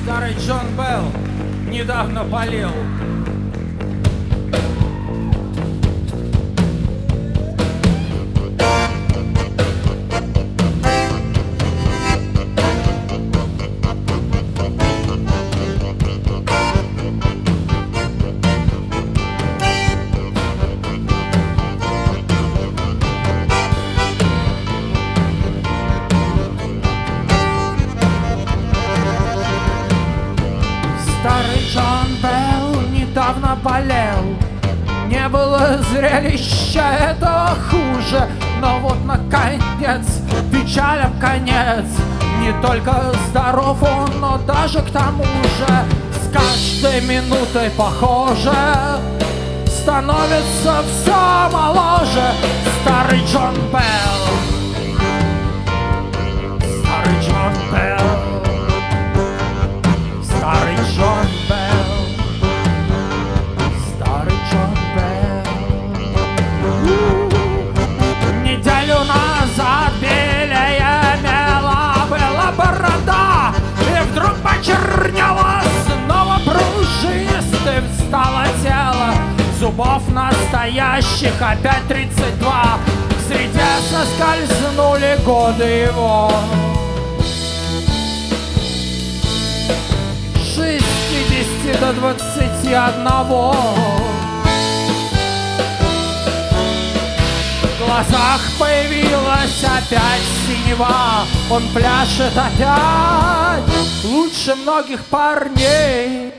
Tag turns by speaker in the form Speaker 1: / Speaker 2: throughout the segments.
Speaker 1: Старый Джон Белл недавно болел. Старый Джон Белл недавно болел. Не было зрелища этого хуже. Но вот наконец, печалям конец. Не только здоров он, но даже к тому же с каждой минутой похоже становится все моложе. Старый Джон Белл, старый Джон Белл, старый Джон Белл, старый Джон Белл. Неделю назад белее мела была борода, и вдруг почернела, снова пружинистым стало тело. Зубов настоящих опять 32, в среде соскользнули годы его. 60 до 21. В глазах появилась опять синева. Он пляшет опять лучше многих парней.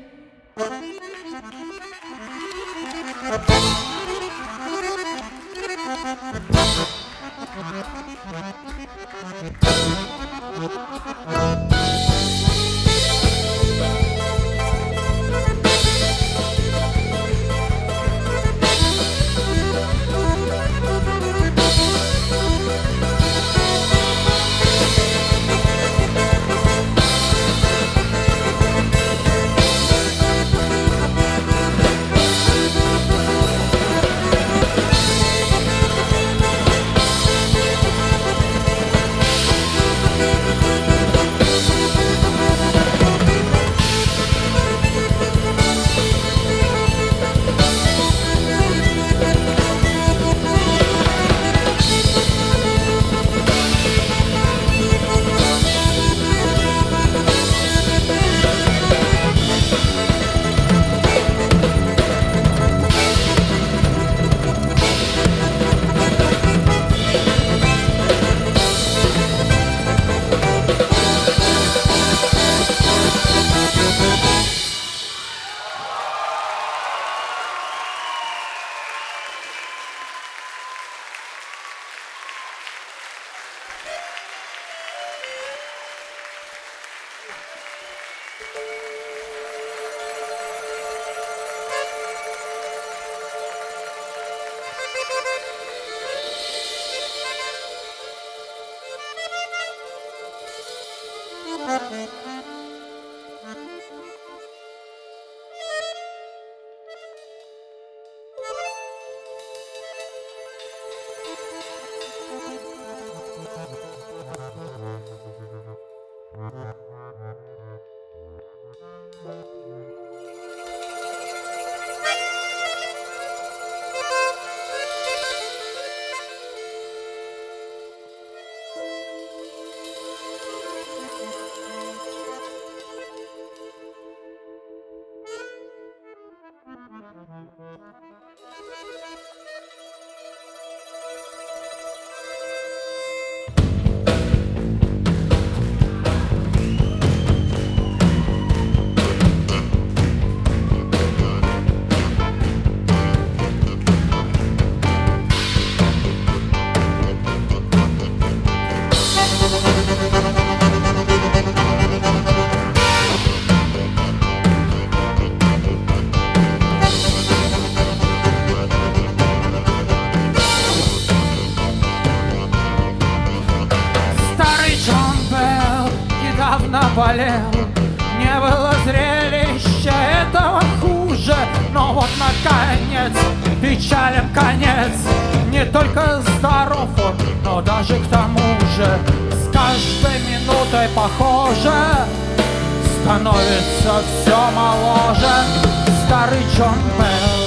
Speaker 1: Болел. Не было зрелища этого хуже. Но вот наконец, печалям конец. Не только здоров он, но даже к тому же с каждой минутой похоже становится все моложе. Старый Джон Белл.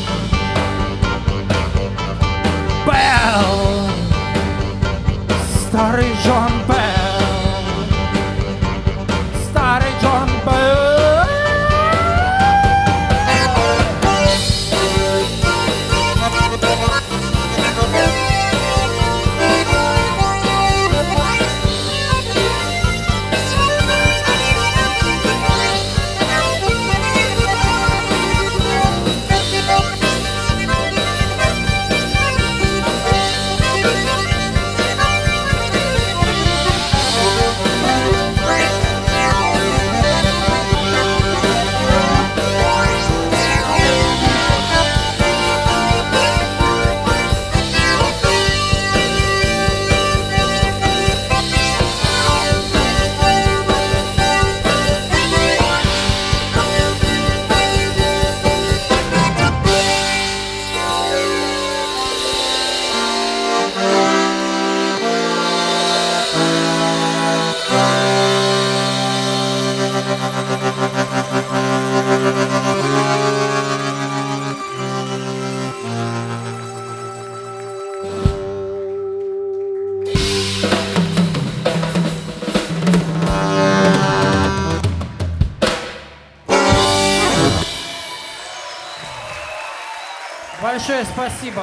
Speaker 1: Белл. Старый Джон Белл. Старый Джон Белл. Большое спасибо.